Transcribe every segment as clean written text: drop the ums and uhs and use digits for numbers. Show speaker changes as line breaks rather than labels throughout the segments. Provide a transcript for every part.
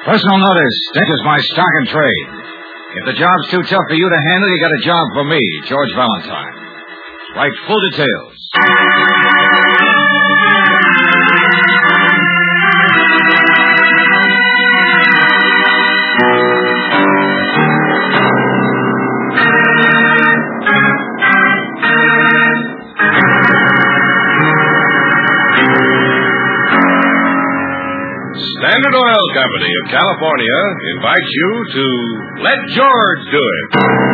Personal notice. This is my stock and trade. If the job's too tough for you to handle, you got a job for me, George Valentine. Write full details.
Standard Oil Company of California invites you to Let George Do It.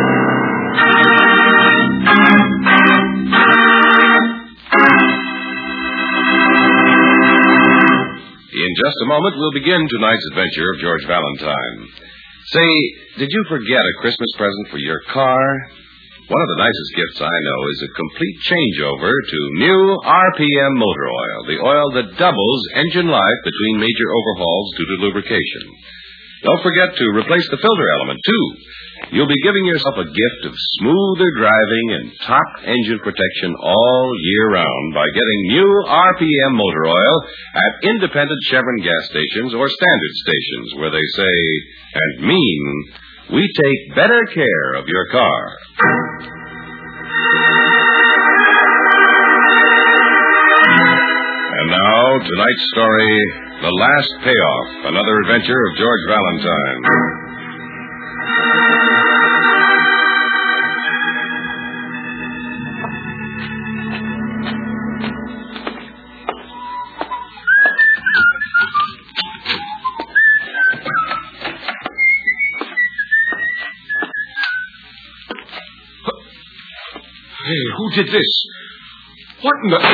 In just a moment, we'll begin tonight's adventure of George Valentine. Say, did you forget a Christmas present for your car? One of the nicest gifts I know is a complete changeover to new RPM motor oil, the oil that doubles engine life between major overhauls due to lubrication. Don't forget to replace the filter element, too. You'll be giving yourself a gift of smoother driving and top engine protection all year round by getting new RPM motor oil at independent Chevron gas stations or standard stations where they say and mean, we take better care of your car. And now, tonight's story, The Last Payoff, another adventure of George Valentine.
Hey, who did this? What in the...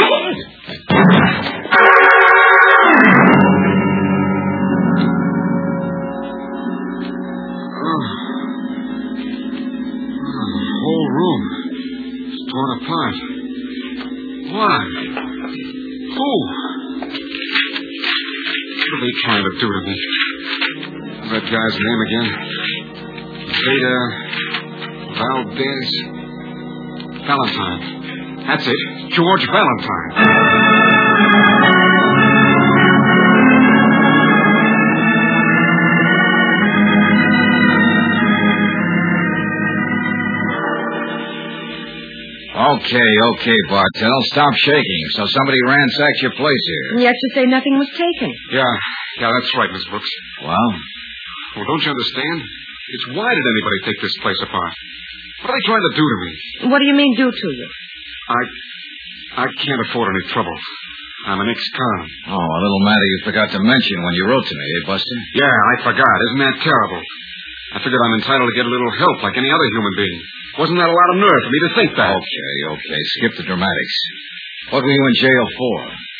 The whole room is torn apart. Why? Who? What are they trying to do to me? What's that guy's name again? Veda Valdez... Valentine. That's it. George Valentine.
Okay, Bartell. Stop shaking. So somebody ransacked your place here.
And yet you say nothing was taken.
Yeah, that's right, Miss Brooks.
Well,
don't you understand? It's why did anybody take this place apart? What are they trying to do to me?
What do you mean, do to you?
I can't afford any trouble. I'm an ex-con.
Oh, a little matter you forgot to mention when you wrote to me, eh, Buster?
Yeah, I forgot. Isn't that terrible? I figured I'm entitled to get a little help like any other human being. Wasn't that a lot of nerve for me to think that?
Okay. Skip the dramatics. What were you in jail for?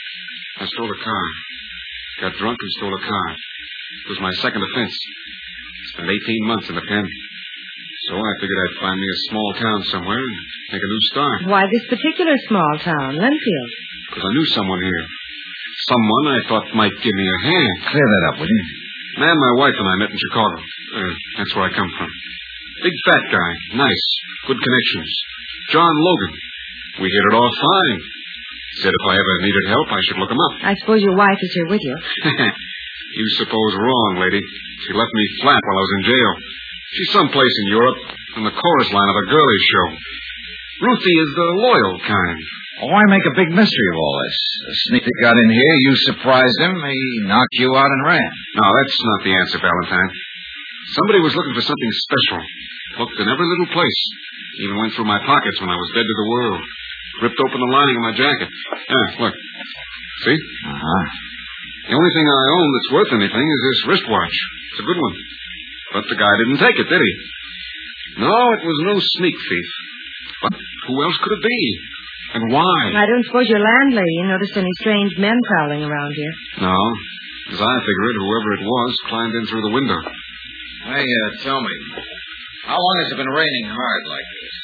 I stole a car. Got drunk and stole a car. It was my second offense. Spent 18 months in the pen. So I figured I'd find me a small town somewhere and make a new start.
Why this particular small town, Linfield?
Because I knew someone here. Someone I thought might give me a hand.
Clear that up, will you?
Man, my wife and I met in Chicago. That's where I come from. Big fat guy. Nice. Good connections. John Logan. We hit it off fine. Said if I ever needed help, I should look him up.
I suppose your wife is here with you.
You suppose wrong, lady. She left me flat while I was in jail. She's someplace in Europe, in the chorus line of a girlies show. Ruthie is the loyal kind.
Why make a big mystery of all this? The sneak that got in here, you surprised him, he knocked you out and ran.
No, that's not the answer, Valentine. Somebody was looking for something special. Looked in every little place. Even went through my pockets when I was dead to the world. Ripped open the lining of my jacket. Look. See?
Uh-huh.
The only thing I own that's worth anything is this wristwatch. It's a good one. But the guy didn't take it, did he? No, it was no sneak thief. But who else could it be? And why?
I don't suppose your landlady noticed any strange men prowling around here.
No. As I figure it, whoever it was climbed in through the window.
Hey, tell me, how long has it been raining hard like this?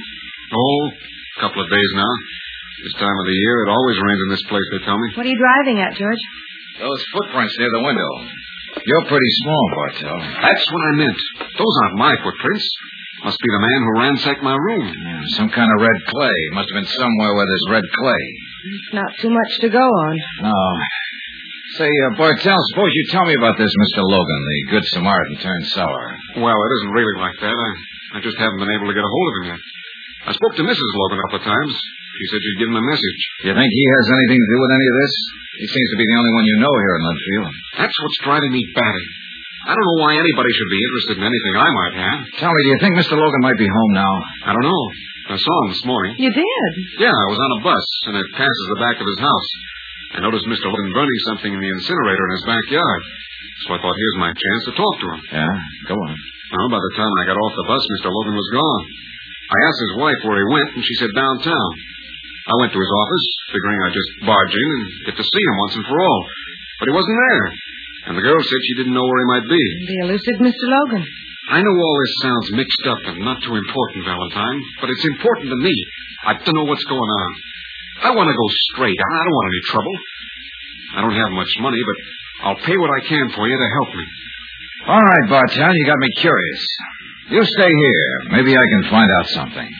Oh, a couple of days now. This time of the year, it always rains in this place, they tell me.
What are you driving at, George?
Those footprints near the window. You're pretty small, Bartell.
That's what I meant. Those aren't my footprints. Must be the man who ransacked my room.
Yeah, some kind of red clay. Must have been somewhere where there's red clay.
It's not too much to go on.
No. Say, Bartell, suppose you tell me about this Mr. Logan, the good Samaritan turned sour.
Well, it isn't really like that. I just haven't been able to get a hold of him yet. I spoke to Mrs. Logan a couple of times. She said she'd give him a message.
You think he has anything to do with any of this? He seems to be the only one you know here in Linfield.
That's what's driving me batty. I don't know why anybody should be interested in anything I might have.
Tell me, do you think Mr. Logan might be home now?
I don't know. I saw him this morning.
You did?
Yeah, I was on a bus, and it passes the back of his house. I noticed Mr. Logan burning something in the incinerator in his backyard. So I thought, here's my chance to talk to him.
Yeah? Go on.
Well, by the time I got off the bus, Mr. Logan was gone. I asked his wife where he went, and she said downtown. I went to his office, figuring I'd just barge in and get to see him once and for all. But he wasn't there. And the girl said she didn't know where he might be.
The elusive Mr. Logan.
I know all this sounds mixed up and not too important, Valentine, but it's important to me. I don't know what's going on. I want to go straight. I don't want any trouble. I don't have much money, but I'll pay what I can for you to help me.
All right, Bartell, you got me curious. You stay here. Maybe I can find out something.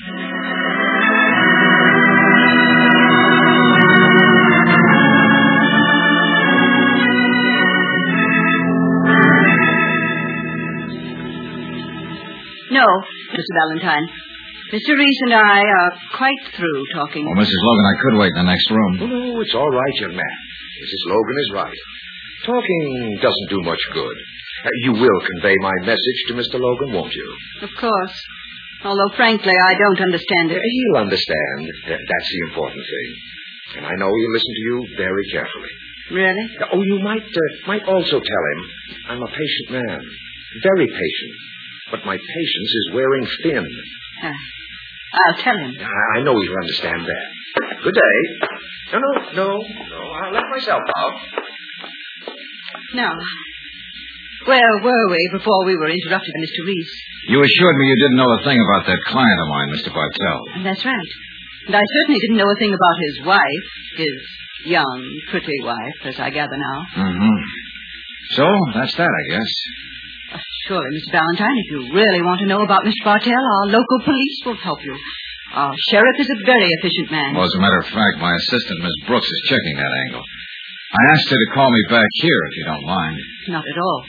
No, Mr. Valentine. Mr. Reese and I are quite through talking.
Well, Mrs. Logan, I could wait in the next room.
Oh, no, it's all right, young man. Mrs. Logan is right. Talking doesn't do much good. You will convey my message to Mr. Logan, won't you?
Of course. Although, frankly, I don't understand it.
He'll understand. That's the important thing. And I know he'll listen to you very carefully.
Really?
Oh, you might also tell him I'm a patient man. Very patient. But my patience is wearing thin.
I'll tell him.
I know he'll understand that. Good day. No. I'll let myself out.
Now, where were we before we were interrupted by Mr. Reese?
You assured me you didn't know a thing about that client of mine, Mr. Bartell.
That's right. And I certainly didn't know a thing about his wife, his young, pretty wife, as I gather now.
Mm-hmm. So, that's that, I guess.
Surely, Mr. Valentine, if you really want to know about Mr. Bartell, our local police will help you. Our sheriff is a very efficient man.
Well, as a matter of fact, my assistant, Miss Brooks, is checking that angle. I asked her to call me back here, if you don't mind.
Not at all.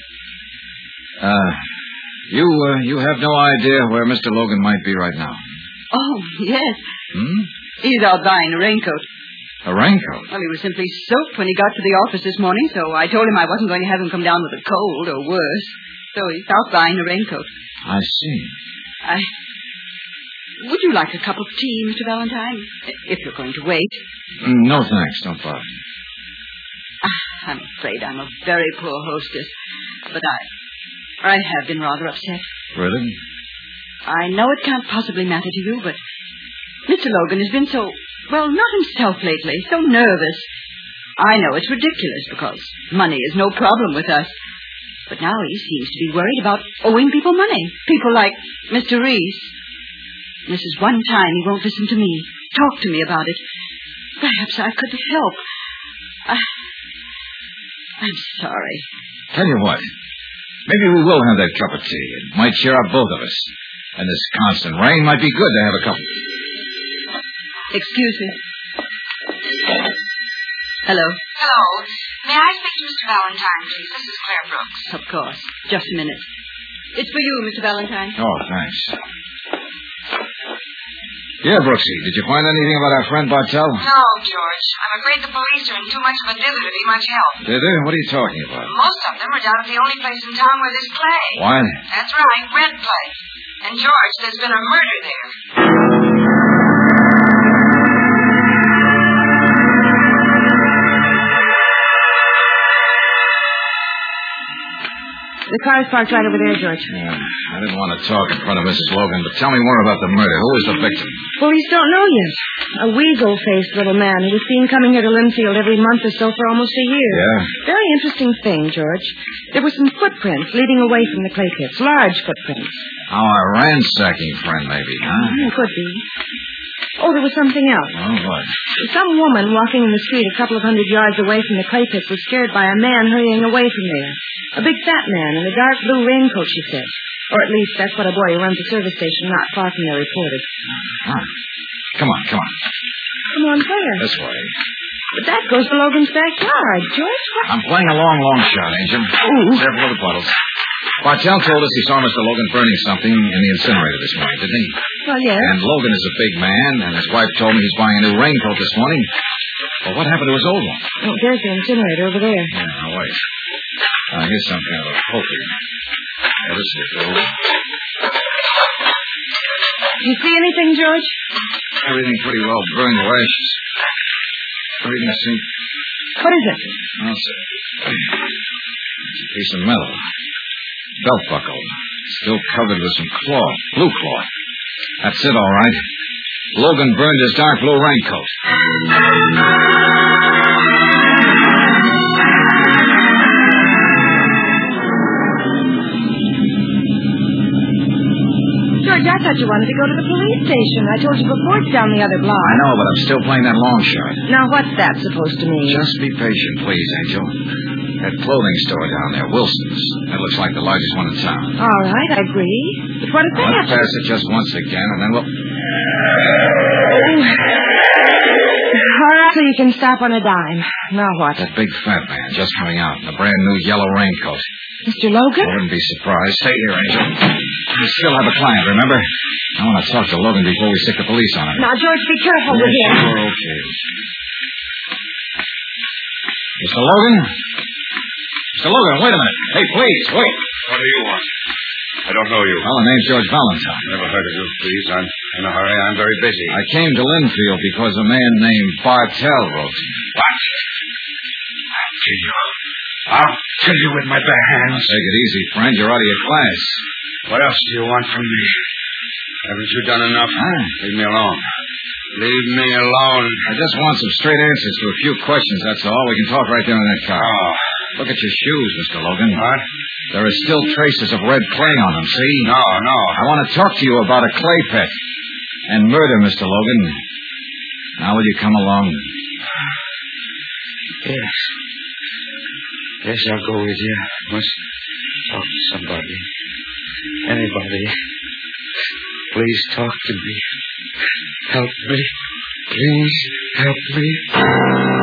You have no idea where Mr. Logan might be right now?
Oh, yes.
Hmm?
He's out buying a raincoat.
A raincoat?
Well, he was simply soaked when he got to the office this morning, so I told him I wasn't going to have him come down with a cold or worse. So he's out buying a raincoat.
I see.
Would you like a cup of tea, Mr. Valentine? If you're going to wait.
No, thanks. Don't bother.
I'm afraid I'm a very poor hostess, but I have been rather upset.
Really?
I know it can't possibly matter to you, but Mr. Logan has been so, well, not himself lately, so nervous. I know it's ridiculous because money is no problem with us. But now he seems to be worried about owing people money. People like Mr. Reese. This is one time he won't listen to me, talk to me about it. Perhaps I could help. I'm sorry.
Tell you what. Maybe we will have that cup of tea. It might cheer up both of us. And this constant rain might be good to have a couple.
Excuse me. Hello.
Hello. May I speak to Mr. Valentine, please? This is Claire Brooks.
Of course. Just a minute. It's for you, Mr. Valentine.
Oh, thanks. Yeah, Brooksy, did you find anything about our friend Bartell?
No, George. I'm afraid the police are in too much of a dither to be much help.
Dither? What are you talking about?
Most of them are down at the only place in town where there's clay.
What?
That's right, red clay. And, George, there's been a murder there.
The car is parked right over there, George.
Yeah, I didn't want to talk in front of Mrs. Logan, but tell me more about the murder. Who was the victim?
Police don't know yet. A weasel-faced little man who was seen coming here to Linfield every month or so for almost a year.
Yeah?
Very interesting thing, George. There were some footprints leading away from the clay pits. Large footprints.
Oh, a ransacking friend, maybe, huh?
Could be. Oh, there was something else.
Oh, what?
Some woman walking in the street a couple of 100 yards away from the clay pits was scared by a man hurrying away from there. A big fat man in a dark blue raincoat, she said. Or at least that's what a boy who runs a service station not far from there reported.
Huh. Come on.
Come on, where?
This way.
But that goes to Logan's backyard, George. What?
I'm playing a long shot, Angel.
Ooh.
Careful of the puddles. Bartell told us he saw Mr. Logan burning something in the incinerator this morning, didn't he?
Well, yes.
And Logan is a big man, and his wife told me he's buying a new raincoat this morning. Well, what happened to his old one?
Oh, there's the incinerator over there.
Yeah, now wait. Here's some kind of a poker. Yeah, this will do.
Do you see anything, George?
Everything pretty well burned to ashes. What do you see?
What is it?
I'll see. It's a piece of metal. Belt buckle. Still covered with some cloth. Blue cloth. That's it, all right. Logan burned his dark blue raincoat.
George, I thought you wanted to go to the police station. I told you before it's down the other block.
I know, but I'm still playing that long shot.
Now, what's that supposed to mean?
Just be patient, please, Angel. That clothing store down there, Wilson's. That looks like the largest one in town.
All right, I agree. But what if they have
Let's pass it just once again, and then we'll...
All right, so you can stop on a dime. Now what?
That big fat man just coming out in a brand new yellow raincoat.
Mr. Logan?
I wouldn't be surprised. Stay here, Angel. We still have a client, remember? I want to talk to Logan before we stick the police on him.
Now, George, be careful with him.
Sure, okay. Mr. Logan? Mr. Logan, wait a minute. Hey, please, wait.
What do you want? I don't know you.
Well, the name's George Valentine.
Never heard of you. Please, I'm in a hurry. I'm very busy.
I came to Linfield because a man named Bartell wrote to me.
What? I'll kill you with my bare hands.
Take it easy, friend. You're out of your class.
What else do you want from me? Haven't you done enough?
Huh?
Leave me alone. Leave me alone.
I just want some straight answers to a few questions, that's all. We can talk right there in that car.
Oh.
Look at your shoes, Mr. Logan.
What?
There are still traces of red clay on them, see?
No.
I want to talk to you about a clay pit and murder, Mr. Logan. Now will you come along?
Yes. Yes, I'll go with you. I must talk to somebody. Anybody. Please talk to me. Help me. Please help me.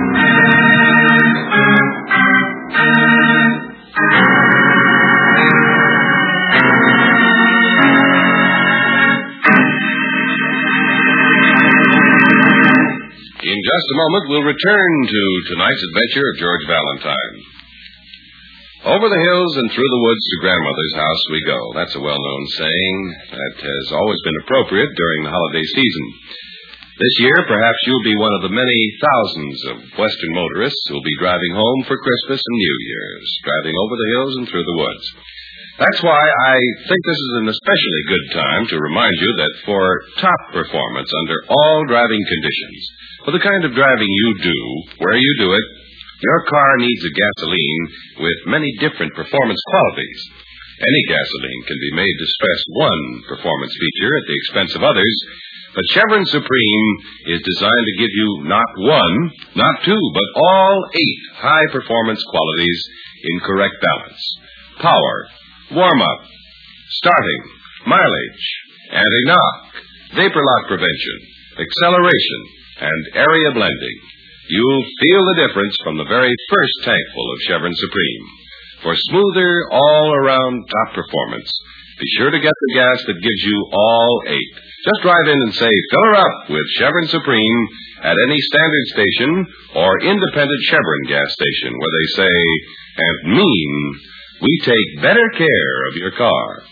In just a moment, we'll return to tonight's adventure of George Valentine. Over the hills and through the woods to Grandmother's house we go. That's a well-known saying that has always been appropriate during the holiday season. This year, perhaps you'll be one of the many thousands of Western motorists who'll be driving home for Christmas and New Year's, driving over the hills and through the woods. That's why I think this is an especially good time to remind you that for top performance under all driving conditions, for the kind of driving you do, where you do it, your car needs a gasoline with many different performance qualities. Any gasoline can be made to stress one performance feature at the expense of others, but Chevron Supreme is designed to give you not one, not two, but all 8 high-performance qualities in correct balance. Power, warm-up, starting, mileage, anti-knock, vapor lock prevention, acceleration, and area blending. You'll feel the difference from the very first tankful of Chevron Supreme. For smoother, all-around top performance, be sure to get the gas that gives you all 8. Just drive in and say, fill her up with Chevron Supreme at any standard station or independent Chevron gas station where they say and mean, we take better care of your car.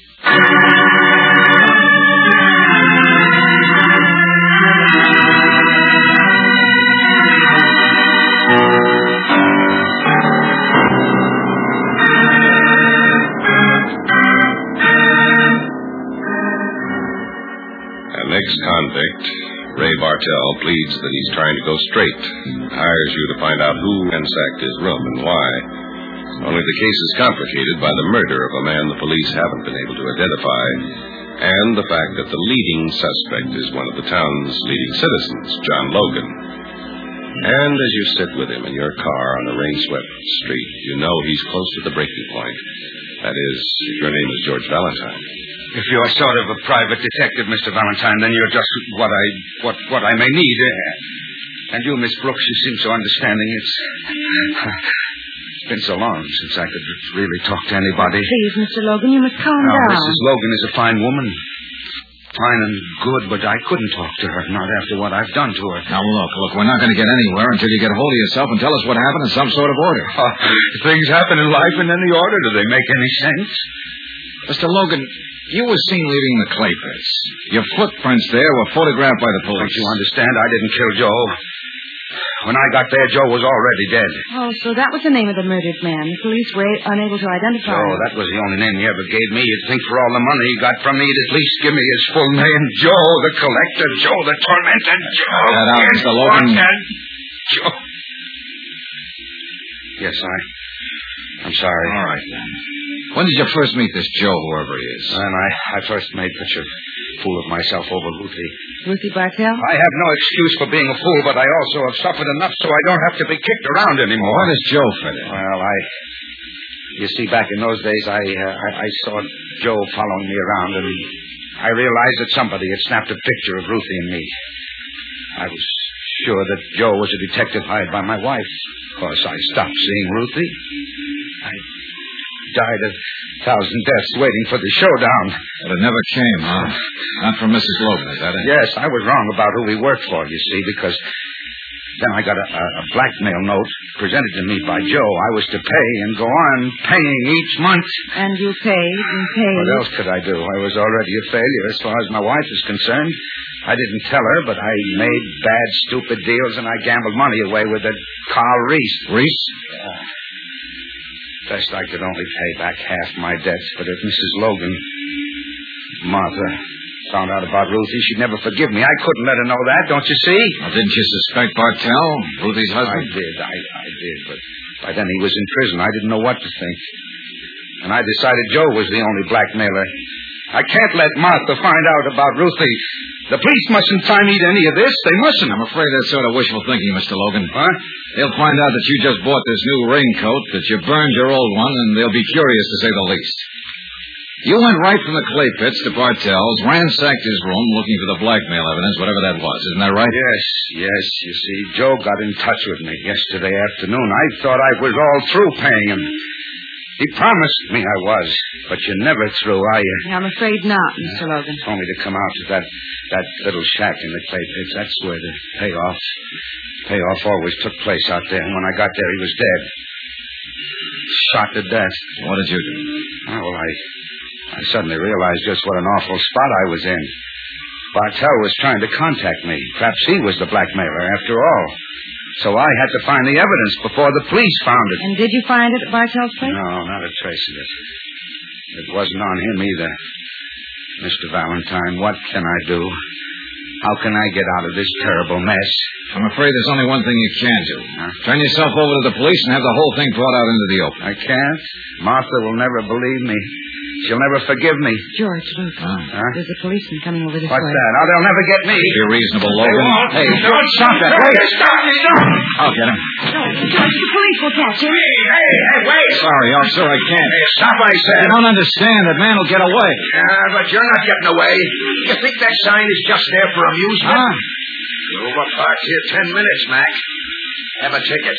An ex-convict, Ray Bartell, pleads that he's trying to go straight, hires you to find out who ransacked his room and why. Only the case is complicated by the murder of a man the police haven't been able to identify, and the fact that the leading suspect is one of the town's leading citizens, John Logan. And as you sit with him in your car on a rain-swept street, you know he's close to the breaking point. That is, your name is George Valentine.
If you're sort of a private detective, Mr. Valentine, then you're just what I may need. And you, Miss Brooks, you seem so understanding. It's been so long since I could really talk to anybody.
Please, Mr. Logan, you must calm
Now,
down.
Mrs. Logan is a fine woman. Fine and good, but I couldn't talk to her, not after what I've done to her.
Now, look, we're not going to get anywhere until you get hold of yourself and tell us what happened in some sort of order.
Things happen in life in any order. Do they make any sense?
Mr. Logan, you were seen leaving the clay pits. Your footprints there were photographed by the police.
Don't you understand? I didn't kill Joe. When I got there, Joe was already dead.
Oh, so that was the name of the murdered man. The police were unable to identify him.
Joe, that was the only name he ever gave me. You'd think for all the money he got from me, he'd at least give me his full name. Joe the collector, Joe the tormentor, Joe.
Get out, Mr. Logan.
Joe. Yes, I'm sorry.
All right, then. When did you first meet this Joe, whoever he is?
When I first made such a fool of myself over Ruthie.
Ruthie Bartell?
I have no excuse for being a fool, but I also have suffered enough so I don't have to be kicked around anymore.
Where does Joe fit in?
Well, you see, back in those days, I saw Joe following me around, and I realized that somebody had snapped a picture of Ruthie and me. I was sure that Joe was a detective hired by my wife. Of course, I stopped seeing Ruthie. I died of 1,000 deaths waiting for the showdown.
But it never came, huh? Not from Mrs. Logan, is that it?
Yes, I was wrong about who he worked for, you see, because then I got a blackmail note presented to me by Joe. I was to pay and go on paying each month.
And you paid and paid.
What else could I do? I was already a failure as far as my wife is concerned. I didn't tell her, but I made bad, stupid deals, and I gambled money away with that Carl Reese.
Reese?
Yeah. Best I could only pay back half my debts, but if Mrs. Logan, Martha, found out about Ruthie, she'd never forgive me. I couldn't let her know that, don't you see?
Well, didn't you suspect Bartell, Ruthie's husband?
I did, but by then he was in prison. I didn't know what to think. And I decided Joe was the only blackmailer. I can't let Martha find out about Ruthie. The police mustn't tie me to any of this. They mustn't.
I'm afraid that's sort of wishful thinking, Mr. Logan.
Huh?
They'll find out that you just bought this new raincoat, that you burned your old one, and they'll be curious, to say the least. You went right from the clay pits to Bartell's, ransacked his room looking for the blackmail evidence, whatever that was. Isn't that right?
Yes. You see, Joe got in touch with me yesterday afternoon. I thought I was all through paying him. He promised me I was, but you're never through, are you?
I'm afraid not, Mr. Logan.
Only to come out to that little shack in the clay pits. That's where the payoff always took place out there. And when I got there, he was dead. Shot to death.
What did you do?
Oh, well, I suddenly realized just what an awful spot I was in. Bartell was trying to contact me. Perhaps he was the blackmailer after all. So I had to find the evidence before the police found it.
And did you find it at Bartell's place?
No, not a trace of it. It wasn't on him either. Mr. Valentine, what can I do? How can I get out of this terrible mess?
I'm afraid there's only one thing you can do. Turn yourself over to the police and have the whole thing brought out into the open.
I can't. Martha will never believe me. She'll never forgive me.
George, look. There's a policeman coming over this way.
What's that? Oh, they'll never get me.
Be reasonable, Logan.
Hey, George, stop that. Wait. Stop me. Don't.
I'll get him.
No, George, the police will catch him.
Hey, wait.
Sorry, officer, I can't.
Hey, stop, I said.
You don't understand. That man will get away.
Yeah, but you're not getting away. You think that sign is just there for amusement? You'll be parked here 10 minutes, Mac. Have a ticket.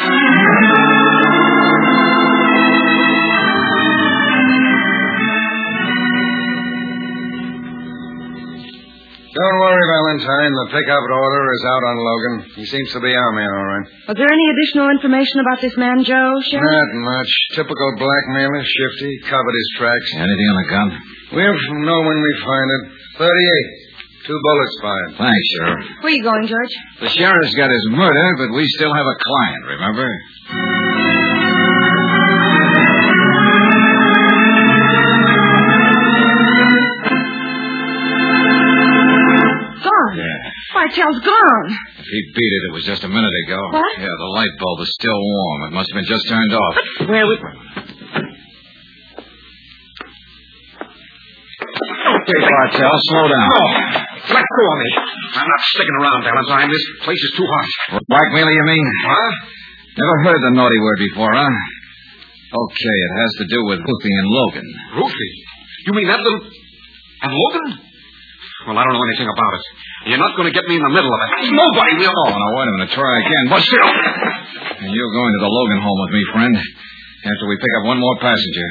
Don't worry, Valentine. The pickup order is out on Logan. He seems to be our man, all right.
Was there any additional information about this man, Joe, Sheriff?
Not much. Typical blackmailer, shifty, covered his tracks.
Anything on the gun?
We'll know when we find it. 38. 2 bullets fired.
Thanks, Sheriff.
Where are you going, George?
The sheriff's got his murder, but we still have a client, remember?
Bartell's gone.
If he beat it, it was just a minute ago.
What?
Yeah, the light bulb is still warm. It must have been just turned off.
But where would...
Okay, Bartell, slow down.
Oh, let go of me. I'm not sticking around, Valentine. This place is too hot.
Blackmailer, you mean?
Huh?
Never heard the naughty word before, huh? Okay, it has to do with Ruthie and Logan.
Ruthie? You mean that little... And Logan?
Well, I don't know anything about it. You're not going to get me in the middle of it. Nobody will.
Oh, now, wait a minute. Try again. But still. And you're going to the Logan home with me, friend, after we pick up one more passenger.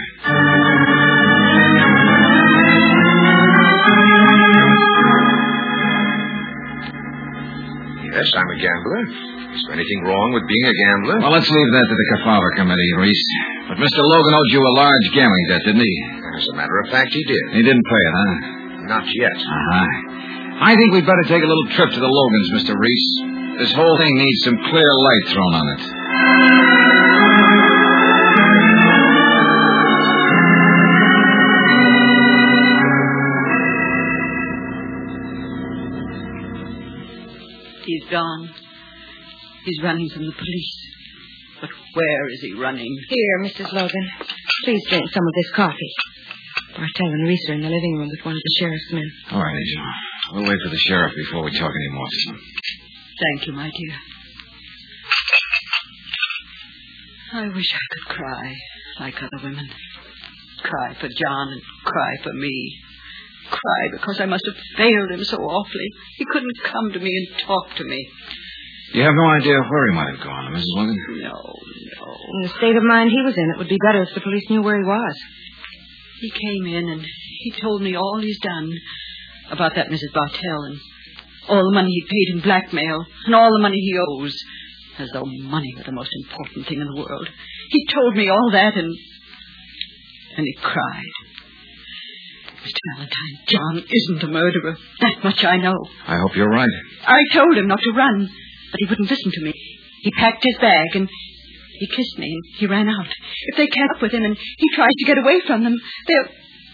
Yes, I'm a gambler. Is there anything wrong with being a gambler?
Well, let's leave that to the Kefauver Committee, Reese. But Mr. Logan owed you a large gambling debt, didn't he?
As a matter of fact, he did.
He didn't pay it, huh?
Not yet.
Uh-huh. I think we'd better take a little trip to the Logans, Mr. Reese. This whole thing needs some clear light thrown on it.
He's gone. He's running from the police. But where is he running?
Here, Mrs. Logan. Please drink some of this coffee. Bartell and Reese are in the living room with one of the sheriff's men.
All right, Angel. We'll wait for the sheriff before we talk any more.
Thank you, my dear. I wish I could cry like other women. Cry for John and cry for me. Cry because I must have failed him so awfully. He couldn't come to me and talk to me.
You have no idea where he might have gone, Mrs. Logan?
No.
In the state of mind he was in, it would be better if the police knew where he was.
He came in and he told me all he's done about that Mrs. Bartell and all the money he paid in blackmail and all the money he owes, as though money were the most important thing in the world. He told me all that and he cried. Mr. Valentine, John isn't a murderer. That much I know.
I hope you're right.
I told him not to run, but he wouldn't listen to me. He packed his bag and he kissed me and he ran out. If they catch up with him and he tries to get away from them, they'll...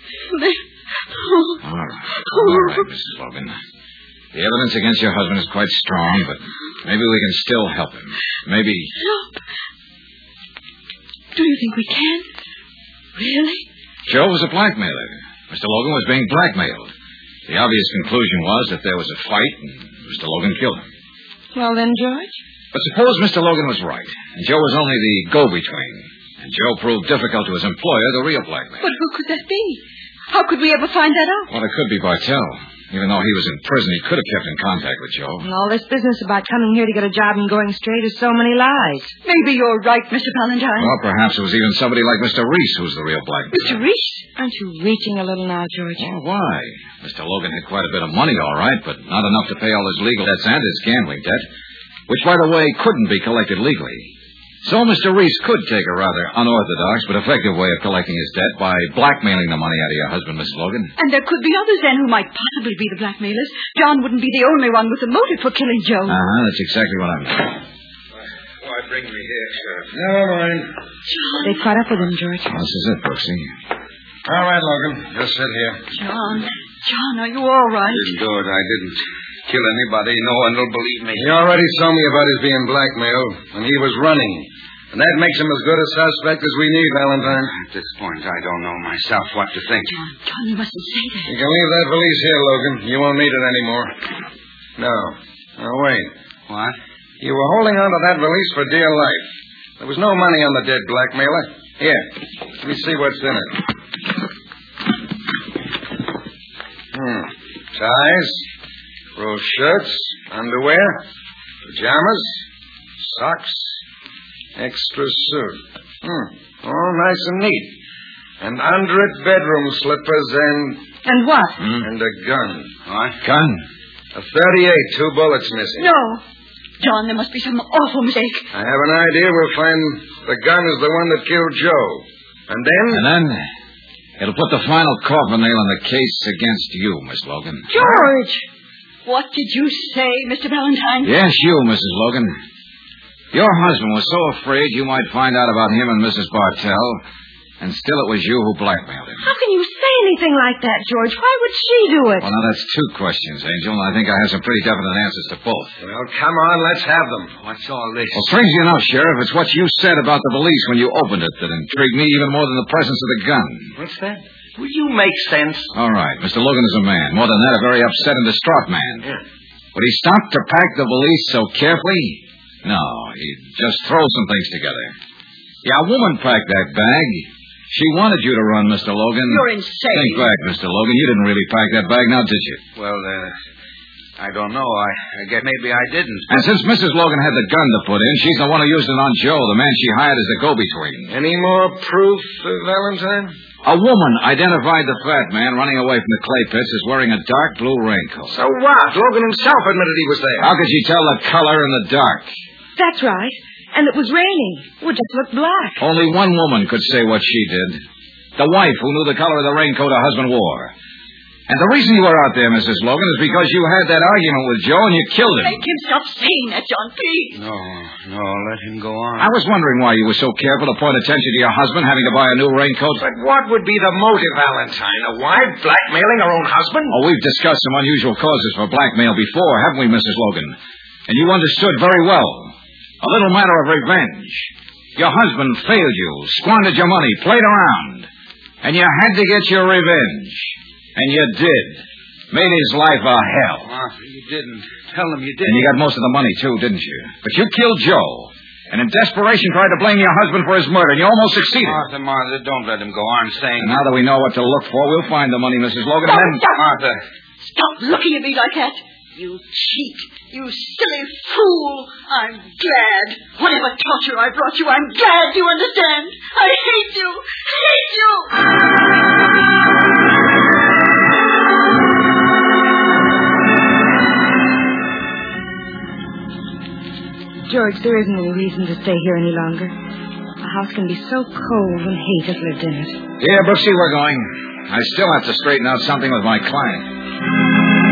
All right, Mrs. Logan. The evidence against your husband is quite strong, but maybe we can still help him. Maybe...
Help? Do you think we can? Really?
Joe was a blackmailer. Mr. Logan was being blackmailed. The obvious conclusion was that there was a fight and Mr. Logan killed him.
Well then, George?
But suppose Mr. Logan was right, and Joe was only the go-between, and Joe proved difficult to his employer, the real blackmailer.
But who could that be? How could we ever find that out?
Well, it could be Bartell. Even though he was in prison, he could have kept in contact with Joe.
And all this business about coming here to get a job and going straight is so many lies.
Maybe you're right, Mr. Valentine.
Well, perhaps it was even somebody like Mr. Reese who's the real blackmailer.
Mr. Reese?
Aren't you reaching a little now, George?
Well, why? Mr. Logan had quite a bit of money, all right, but not enough to pay all his legal debts and his gambling debt, which, by the way, couldn't be collected legally. So Mr. Reese could take a rather unorthodox but effective way of collecting his debt by blackmailing the money out of your husband, Mrs. Logan.
And there could be others then who might possibly be the blackmailers. John wouldn't be the only one with a motive for killing Joe.
That's exactly what I meant.
Why bring me here, Sheriff?
Never mind.
John.
They've caught up with him, George.
Well, this is it, Brooksy.
All right, Logan. Just sit here.
John, are you all right?
Didn't do it. I didn't kill anybody. No one will believe me.
He already told me about his being blackmailed, and he was running. And that makes him as good a suspect as we need, Valentine.
At this point, I don't know myself what to think.
John, you mustn't say that.
You can leave that valise here, Logan. You won't need it anymore. No. Now, wait.
What?
You were holding on to that valise for dear life. There was no money on the dead blackmailer. Here. Let me see what's in it. Ties, rose shirts, underwear, pajamas, socks, extra suit. All nice and neat. And under it, bedroom slippers and...
And what?
And a gun.
What?
Gun?
A .38, 2 bullets missing.
No. John, there must be some awful mistake.
I have an idea we'll find the gun is the one that killed Joe. And then...
And then it'll put the final coffin nail in the case against you, Miss Logan.
George! What did you say, Mr. Valentine?
Yes, you, Mrs. Logan. Your husband was so afraid you might find out about him and Mrs. Bartell, and still it was you who blackmailed him.
How can you say anything like that, George? Why would she do it?
Well, now, that's 2 questions, Angel, and I think I have some pretty definite answers to both.
Well, come on, let's have them.
What's all this?
Well, strangely enough, Sheriff, it's what you said about the valise when you opened it that intrigued me even more than the presence of the gun.
What's that? Will you make sense?
All right, Mr. Logan is a man. More than that, a very upset and distraught man.
Yeah.
Would he stop to pack the valise so carefully? No, he'd just throw some things together. Yeah, a woman packed that bag. She wanted you to run, Mr. Logan.
You're insane.
Think back, Mr. Logan. You didn't really pack that bag, now did you?
Well, I don't know. I guess maybe I didn't.
And since Mrs. Logan had the gun to put in, she's the one who used it on Joe, the man she hired as a go-between.
Any more proof, Valentine?
A woman identified the fat man running away from the clay pits as wearing a dark blue raincoat.
So what? Logan himself admitted he was there.
How could she tell the color in the dark?
That's right. And it was raining. It would just look black.
Only one woman could say what she did. The wife who knew the color of the raincoat her husband wore. And the reason you were out there, Mrs. Logan, is because you had that argument with Joe and you killed him.
Make him stop saying that, John, please.
No, let him go on.
I was wondering why you were so careful to point attention to your husband having to buy a new raincoat.
But what would be the motive, Valentine? A wife blackmailing her own husband?
Oh, we've discussed some unusual causes for blackmail before, haven't we, Mrs. Logan? And you understood very well. A little matter of revenge. Your husband failed you, squandered your money, played around. And you had to get your revenge. And you did. Made his life a hell.
Martha, you didn't. Tell him you didn't.
And you got most of the money, too, didn't you? But you killed Joe. And in desperation tried to blame your husband for his murder, and you almost succeeded.
Martha, don't let him go on saying...
And now that we know what to look for, we'll find the money, Mrs. Logan,
Stop,
and then...
stop.
Martha.
Stop looking at me like that. You cheat. You silly fool. I'm glad. Whatever torture I brought you, I'm glad you understand. I hate you. Hate you.
George, there isn't any reason to stay here any longer. A house can be so cold when hate has lived in it.
Yeah, Brooksy, we're going. I still have to straighten out something with my client.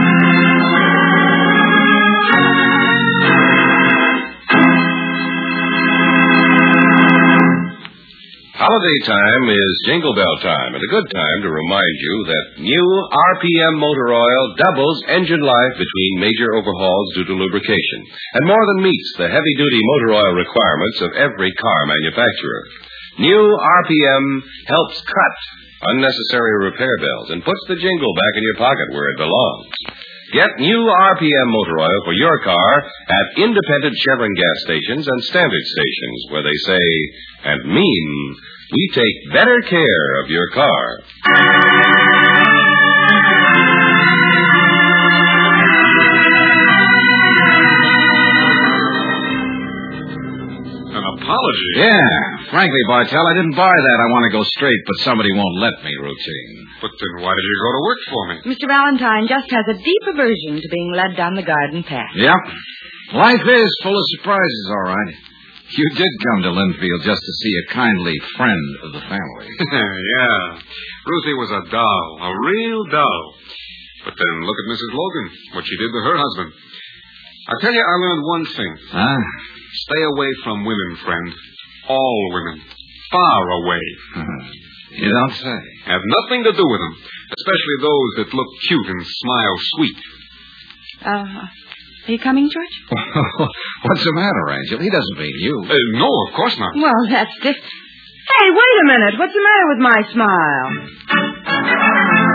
Holiday time is Jingle Bell time, and a good time to remind you that new RPM motor oil doubles engine life between major overhauls due to lubrication, and more than meets the heavy-duty motor oil requirements of every car manufacturer. New RPM helps cut unnecessary repair bills and puts the jingle back in your pocket where it belongs. Get new RPM motor oil for your car at independent Chevron gas stations and standard stations where they say and mean, we take better care of your car.
An apology?
Yeah. Frankly, Bartell, I didn't buy that. I want to go straight, but somebody won't let me routine.
But then why did you go to work for me?
Mr. Valentine just has a deep aversion to being led down the garden path.
Yep. Life is full of surprises, all right. You did come to Linfield just to see a kindly friend of the family.
Yeah. Ruthie was a doll, a real doll. But then look at Mrs. Logan, what she did to her husband. I tell you, I learned one thing.
Huh?
Stay away from women, friend. All women. Far away.
You don't say.
Have nothing to do with them, especially those that look cute and smile sweet.
Are you coming, George?
What's the matter, Angel? He doesn't mean you.
No, of course not.
Well, that's different. Hey, wait a minute. What's the matter with my smile?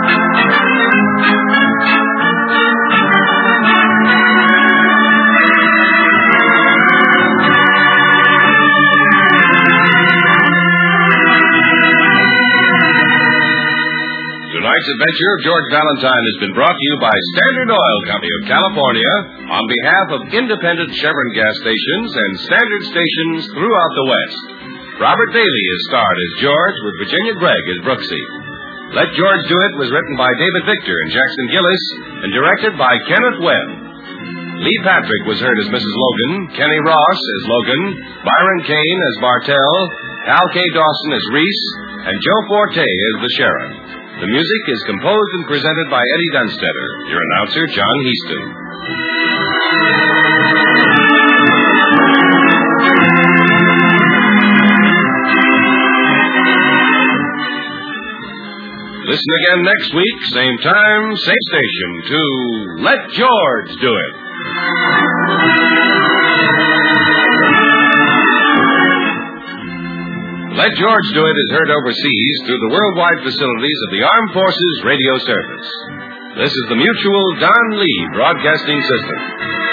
Tonight's adventure of George Valentine has been brought to you by Standard Oil Company of California on behalf of independent Chevron gas stations and standard stations throughout the West. Robert Bailey is starred as George with Virginia Gregg as Brooksy. Let George Do It was written by David Victor and Jackson Gillis and directed by Kenneth Webb. Lee Patrick was heard as Mrs. Logan, Kenny Ross as Logan, Byron Kane as Bartell, Hal K. Dawson as Reese, and Joe Forte as the sheriff. The music is composed and presented by Eddie Dunstetter. Your announcer, John Heaston. Listen again next week, same time, same station, to Let George Do It. Let George Do It is heard overseas through the worldwide facilities of the Armed Forces Radio Service. This is the Mutual Don Lee Broadcasting System.